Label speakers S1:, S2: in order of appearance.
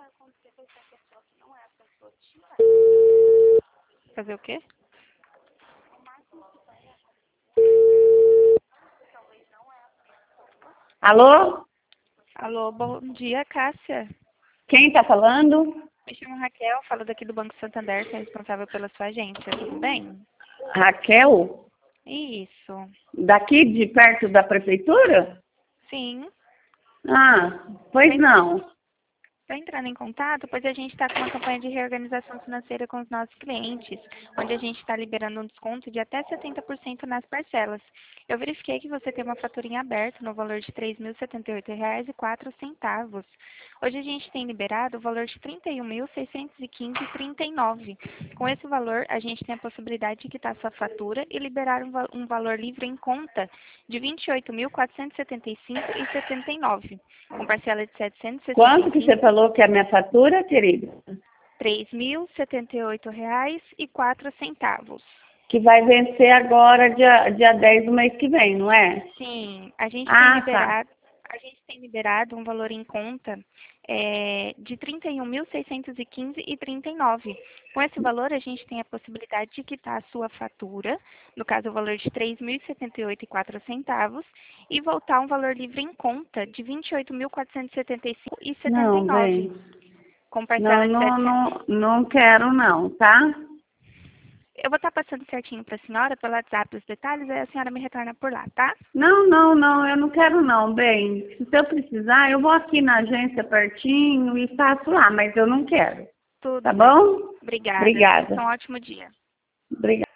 S1: Fazer o quê?
S2: Alô?
S1: Alô, bom dia, Cássia.
S2: Quem está falando?
S1: Me chamo Raquel, falo daqui do Banco Santander, sou responsável pela sua agência, tudo bem?
S2: Raquel?
S1: Isso.
S2: Daqui de perto da prefeitura?
S1: Sim.
S2: Ah, pois não.
S1: Estou entrando em contato, pois a gente está com uma campanha de reorganização financeira com os nossos clientes, onde a gente está liberando um desconto de até 70% nas parcelas. Eu verifiquei que você tem uma faturinha aberta no valor de R$ 3.078,04. Hoje a gente tem liberado o valor de R$ 31.615,39. Com esse valor, a gente tem a possibilidade de quitar sua fatura e liberar um valor livre em conta de R$ 28.475,79, com parcela de R$ 765.
S2: Quanto que você falou que é a minha fatura, querida?
S1: R$ 3.078,04.
S2: Que vai vencer agora, dia 10 do mês que vem, não é?
S1: Sim, a gente
S2: Tá.
S1: tem liberado um valor em conta de R$ 31.615,39. Com esse valor, a gente tem a possibilidade de quitar a sua fatura, no caso o valor de R$ 3.078,04, e voltar um valor livre em conta de R$
S2: Não,
S1: 28.475,79,
S2: bem.
S1: com
S2: Não,
S1: parcela de
S2: não,
S1: 700.
S2: não, não quero não, tá?
S1: Eu vou estar passando certinho para a senhora, pelo WhatsApp, os detalhes, aí a senhora me retorna por lá, tá?
S2: Não, não, não, eu não quero não, bem. Se eu precisar, eu vou aqui na agência pertinho e faço lá, mas eu não quero. Tá
S1: Tudo bem.
S2: bom?
S1: Obrigada.
S2: Obrigada.
S1: Um ótimo dia.
S2: Obrigada.